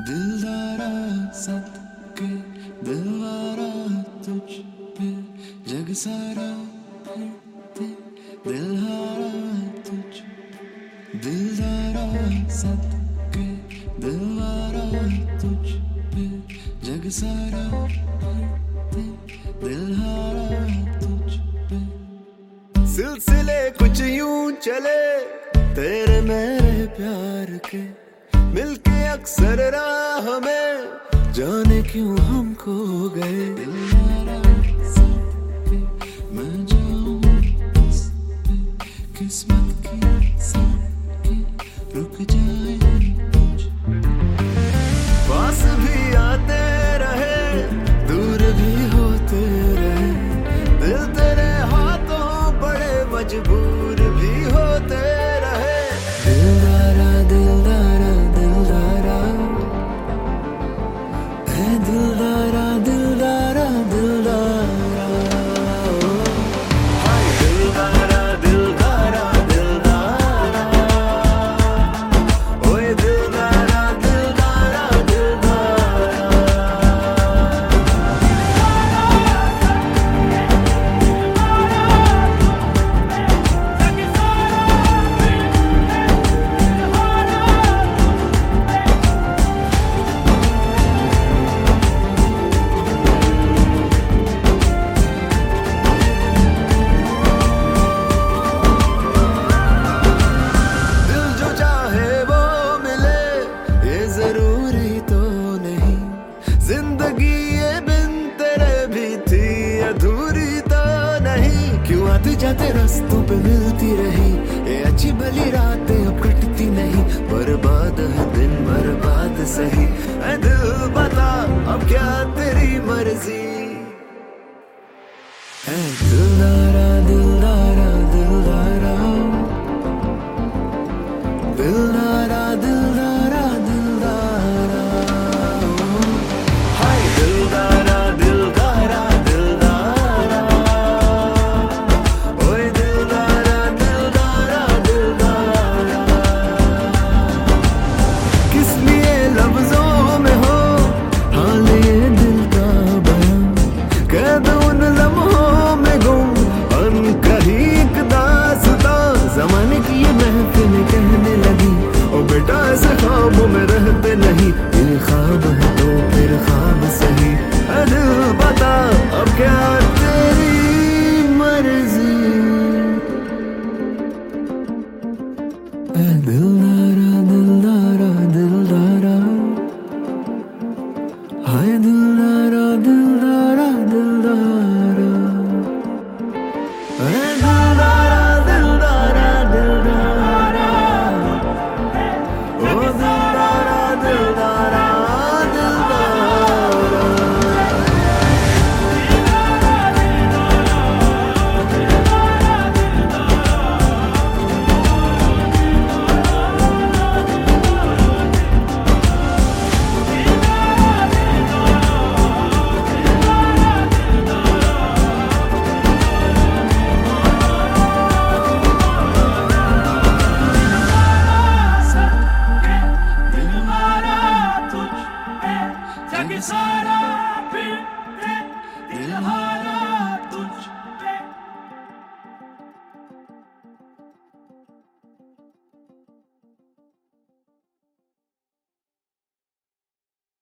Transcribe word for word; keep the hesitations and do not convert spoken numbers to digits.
दिलदारा सबके दिलवारा तुझ पे जग सारा फिरते दिलहारा तुझ दिलदारा सबके दिलवारा तुझ पे जग सारा फिरते दिलहारा तुझ पे। सिलसिले कुछ यूं चले तेरे मेरे प्यार के, मिलके अक्सर राह में जाने क्यों हम खो गए। दिलवारा सब पे मैं जाऊं इस पे, किस्मत की सबकी रुक जाए कुछ। पास भी आते रहे दूर भी होते रहे, दिल तेरे हाथों बड़े मजबूर भी होते रहे। दिलदारा दिलदारा दिलदारा है दिलदारा दिलदारा दिलदारा हाय दिलदारा दिलदारा दिलदारा ओए दिलदारा दिलदारा दिलदारा। जिंदगी ये बिन तेरे भी थी अधूरी तो नहीं, क्यों आते जाते रास्तों पे मिलती रही ये अच्छी भली रातें अब कटती नहीं। बर्बाद है दिन बर्बाद सही, ऐ दिल बता अब क्या तेरी मर्जी। ऐ दिलदारा दिलदारा दिलदारा दिलदारा दिलदारा दिलदारा हाय दिलदारा दिलदारा दिलदारा ओए दिलदारा दिलदारा दिलदारा। किस लिए लफ्जों में हो हाल ये दिल का बयां, कैद उन लम्हों में गुम अनकही एक दास्तां। ज़माने की ये महफिल कहने लगी ओ बेटा ऐसे ख्वाबों में रहते नहीं, ये ख्वाब है तो फिर ख्वाब सही। ऐ दिल बता अब क्या तेरी मर्जी। ऐ दिलदारा दिलदारा दिलदारा हाय दिलदारा दिलदारा दिलदारा ऐ दिलदारा दिलदारा दिलदारा ओ दिलदारा दिलदारा दिलदारा। Jagi sara pe